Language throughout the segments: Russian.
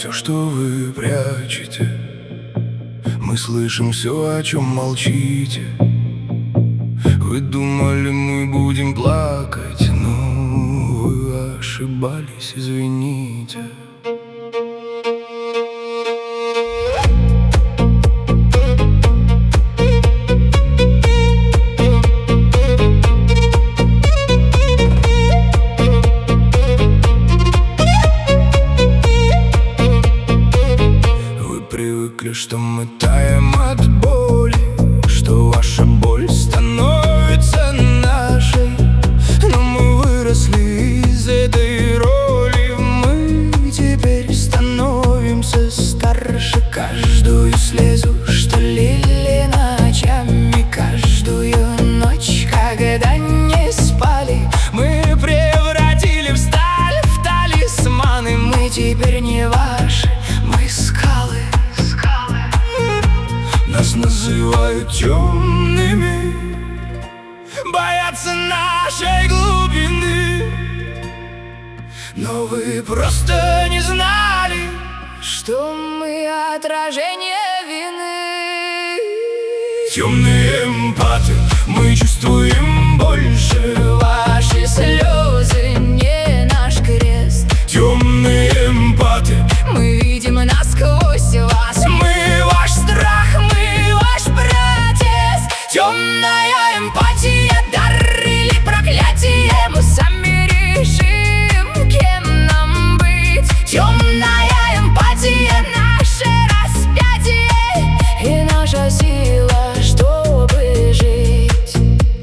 все, что вы прячете. Мы слышим все, о чем молчите. Вы думали, мы будем плакать, но вы ошибались, извините. Что мы таем от боли, что ваша боль становится нашей. Но мы выросли из этой роли, мы теперь становимся старше. Каждую слезу, что лили ночами, каждую ночь, когда не спали, мы превратили в сталь, в талисманы. Мы теперь не ваши, мы скалы. Нас называют темными, боятся нашей глубины. Но вы просто не знали, что мы отражение вины. Темные эмпаты, мы чувствуем больше. Ваши слезы не наш крест. Темные эмпаты, мы видим насквозь вас. Мы ваш страх, темная эмпатия, дар или проклятие. Мы сами решим, кем нам быть. Темная эмпатия, наше распятие и наша сила, чтобы жить.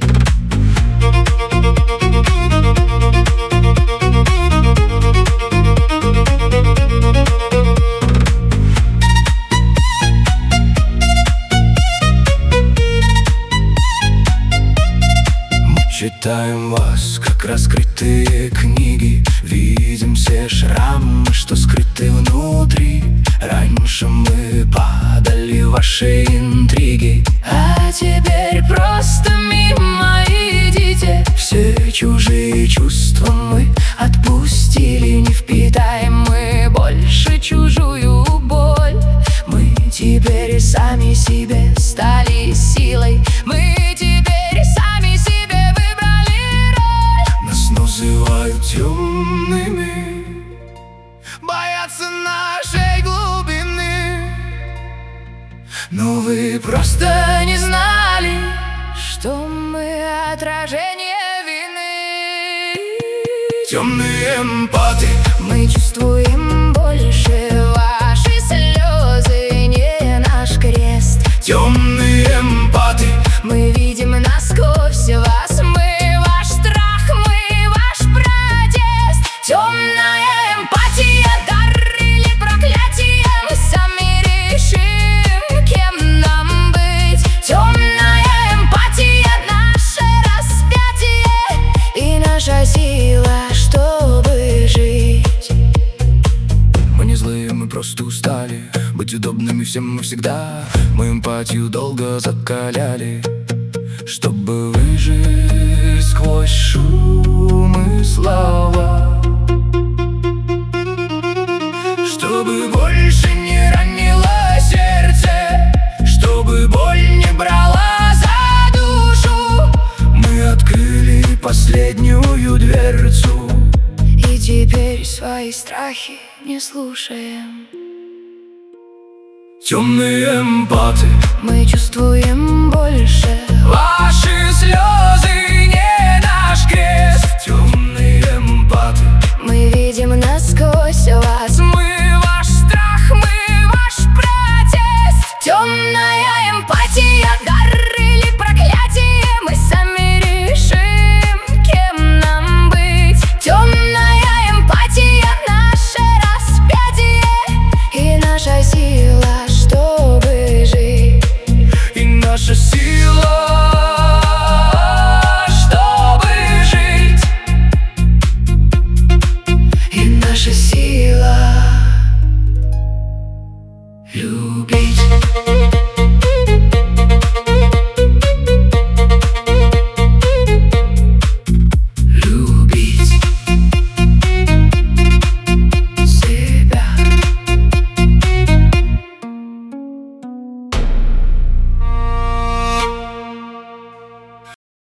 Читаем вас, как раскрытые книги. Видим все шрамы, что скрыты внутри. Раньше мы падали в ваши интриги, а теперь просто мимо идите. Все чужие чувства мы отпустили. Не впитаем мы больше чужую боль. Мы теперь сами себе стали силой. Мы теперь сами себе выбрали роль. Нас называют темными, боятся нашей глубины. Но вы просто не знали, что мы отражение вины. Темные эмпаты, мы чувствуем больше. Ваши слезы не наш крест. Темные эмпаты, мы видим насквозь вас. Мы ваш страх, мы ваш протест. Темная эмпатия, дар или проклятие. Мы сами решим, кем нам быть. Темная эмпатия, наше распятие и наша сила, чтобы жить. Мы не злые, мы просто устали быть удобными всем и всегда. Мы эмпатию долго закаляли, чтобы выжить сквозь шум и слова. Чтобы больше не ранило сердце, чтобы боль не брала за душу. Мы открыли последнюю дверцу и теперь свои страхи не слушаем. Темные эмпаты, мы чувствуем больше. Ваши слезы не наш крест. Темные эмпаты, мы видим насквозь вас. Мы ваш страх, мы ваш протест. Темная эмпатия, дар или проклятие. Мы сами решим, кем нам быть. Темная эмпатия, наше распятие и наша сила, чтобы жить. И наша сила, чтобы жить. И наша сила любить.